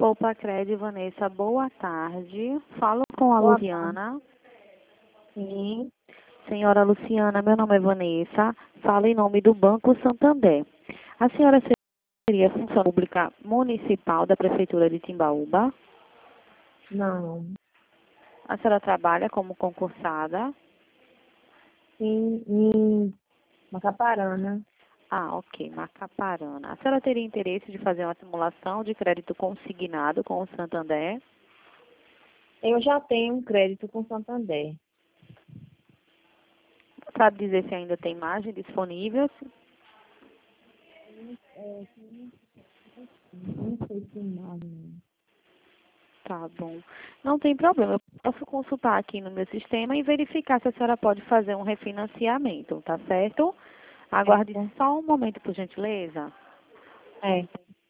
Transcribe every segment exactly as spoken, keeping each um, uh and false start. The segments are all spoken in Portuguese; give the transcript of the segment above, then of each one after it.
Poupa Cred, Vanessa, boa tarde. Falo com a Boa Luciana. Sim, Senhora Luciana, meu nome é Vanessa. Falo em nome do Banco Santander. A senhora seria função pública municipal da Prefeitura de Timbaúba? não. A senhora trabalha como concursada? Sim, em Macaparana. Ah, ok, Macaparana. A senhora teria interesse de fazer uma simulação de crédito consignado com o Santander? Eu já tenho um crédito com Santander. Sabe dizer se ainda tem margem disponível? É, não sei se mais. Tá bom. Não tem problema. Eu posso consultar aqui no meu sistema e verificar se a senhora pode fazer um refinanciamento, tá certo? Aguarde só um momento, por gentileza. É.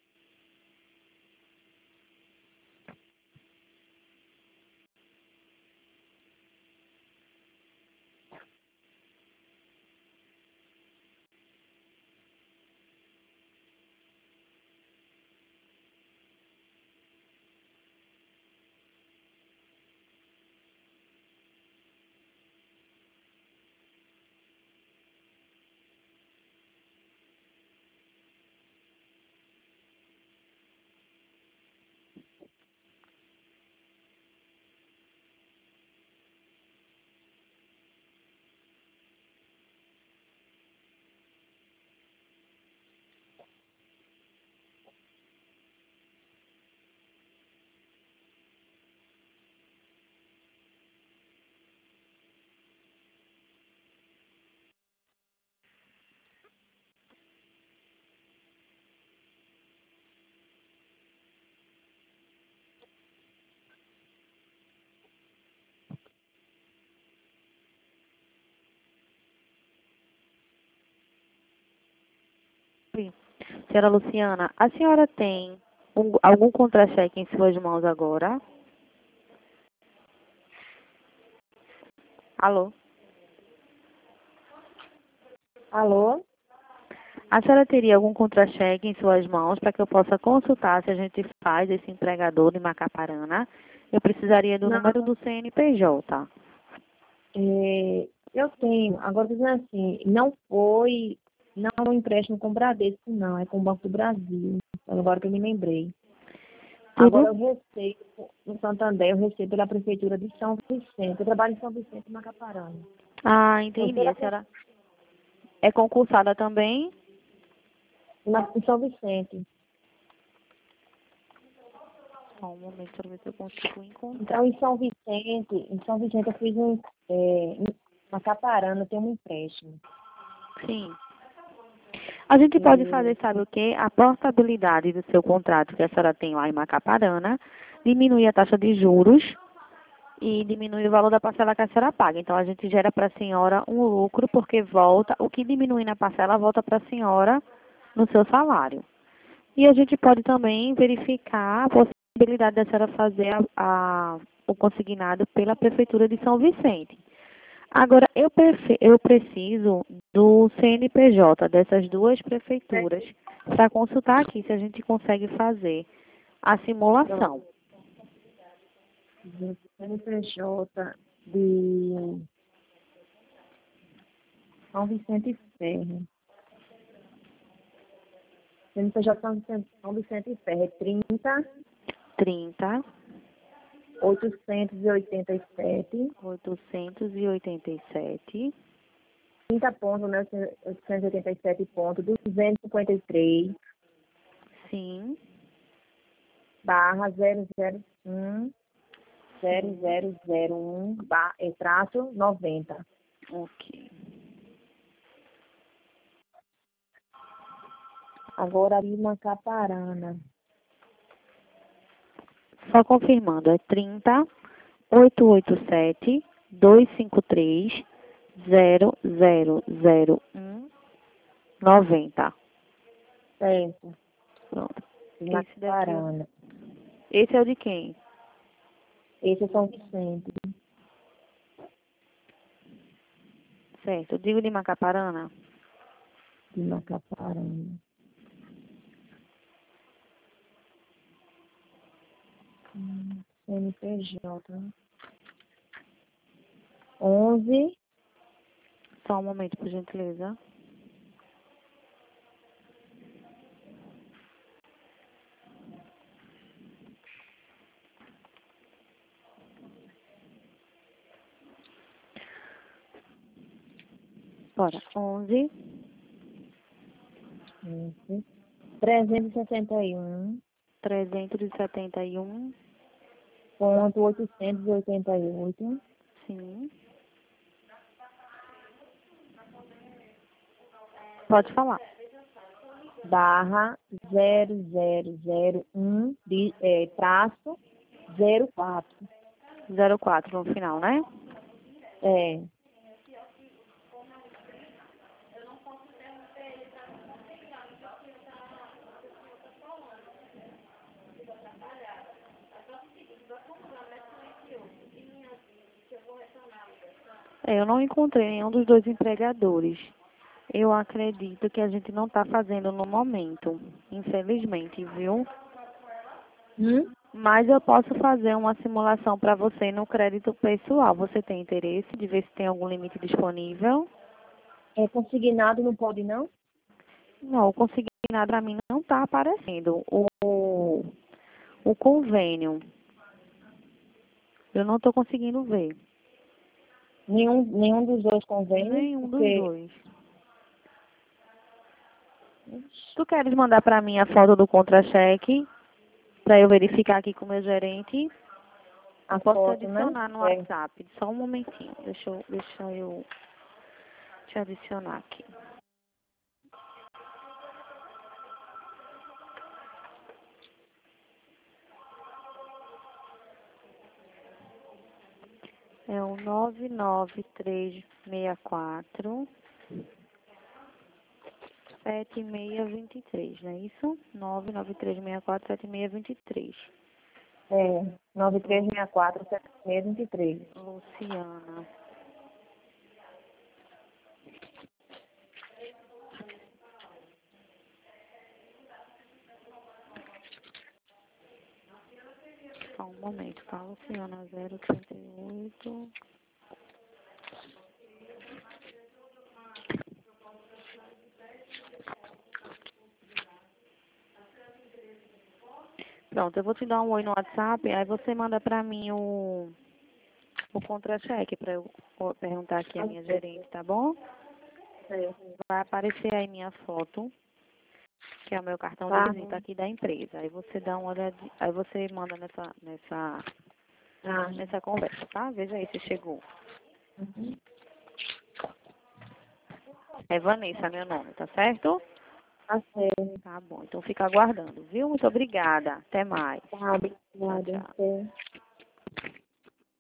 Sim. Senhora Luciana, a senhora tem um- algum contra-cheque em suas mãos agora? Alô? Alô? A senhora teria algum contra-cheque em suas mãos para que eu possa consultar se a gente faz esse empregador de Macaparana? Eu precisaria do Não. número do C N P J. É, eu tenho. Agora, dizendo assim, não foi, não é um empréstimo com o Bradesco, não. É com o Banco do Brasil. Agora que eu me lembrei. Agora Tudo? eu recebo, no Santander, eu recebo pela Prefeitura de São Vicente. Eu trabalho em São Vicente, Macaparana. Ah, Eu entendi. A pela senhora é concursada também? na, em São Vicente. Só um momento para ver se eu consigo encontrar. Então, em São Vicente, em São Vicente eu fiz um, é, em Macaparana, eu tenho um empréstimo. Sim. A gente pode E, fazer, sabe o quê? A portabilidade do seu contrato que a senhora tem lá em Macaparana, diminui a taxa de juros e diminui o valor da parcela que a senhora paga. Então, a gente gera para a senhora um lucro, porque volta, o que diminui na parcela volta para a senhora no seu salário. E a gente pode também verificar a possibilidade da senhora fazer a, a, o consignado pela Prefeitura de São Vicente. Agora, eu, prefe- eu preciso do C N P J dessas duas prefeituras para consultar aqui se a gente consegue fazer a simulação. do C N P J de São Vicente Ferro. C N P J São Vicente, São Vicente Ferro é trinta, trinta, oitocentos e oitenta e sete, oitocentos e oitenta e sete, trinta ponto, né, oitocentos e oitenta e sete ponto, duzentos e cinquenta e três, sim, barra zero zero um, zero sim, zero zero um, barra, é, traço noventa. ok. Agora ali Macaparana. Só confirmando, é trinta, oitocentos e oitenta e sete, duzentos e cinquenta e três, zero zero zero um, noventa. Certo. Pronto. Esse daqui, é- Macaparana. esse é o de quem? Esse é São Vicente. Certo, eu digo de Macaparana. De Macaparana. Hum, C N P J. onze. Só um momento, por gentileza. Bora. onze. onze. trezentos e sessenta e um. trezentos e setenta e um. Ponto oitocentos e oitenta e oito. Sim. Pode falar. Barra zero zero zero um, de, é, traço zero quatro. zero quatro no final, né? É. É, eu não encontrei nenhum dos dois empregadores. Eu acredito que a gente não está fazendo no momento, infelizmente, viu? Hum? Mas eu posso fazer uma simulação para você no crédito pessoal. Você tem interesse de ver se tem algum limite disponível? É consignado, não pode não? Não, o consignado para mim não está aparecendo. O, o convênio, eu não estou conseguindo ver. Nenhum, nenhum dos dois convênios, Nenhum dos porque dois. Tu queres mandar para mim a foto do contra-cheque para eu verificar aqui com o meu gerente? a Eu posso te foto, né? adicionar no É. WhatsApp. Só um momentinho. Deixa eu, deixa eu te adicionar aqui. É o nove nove três seis quatro sete seis dois três, não é isso? nove nove três seis quatro sete seis dois três. É, nove três seis quatro sete seis dois três. Luciana. Só um momento, tá? Luciana zero trinta e oito. Pronto, eu vou te dar um oi no WhatsApp, aí você manda pra mim o, o contra-cheque pra eu ó, perguntar aqui a minha gerente, tá bom? É. Vai aparecer aí minha foto, que é o meu cartão de Tá. visita aqui da empresa. Aí você dá uma olhadinha, aí você manda nessa, nessa, Ah. nessa conversa, tá? Veja aí se chegou. Uhum. É Vanessa meu nome, tá certo? Tá certo. Tá bom, então fica aguardando, viu? Muito obrigada. Até mais. Tá, Tchau, obrigada. tchau. É.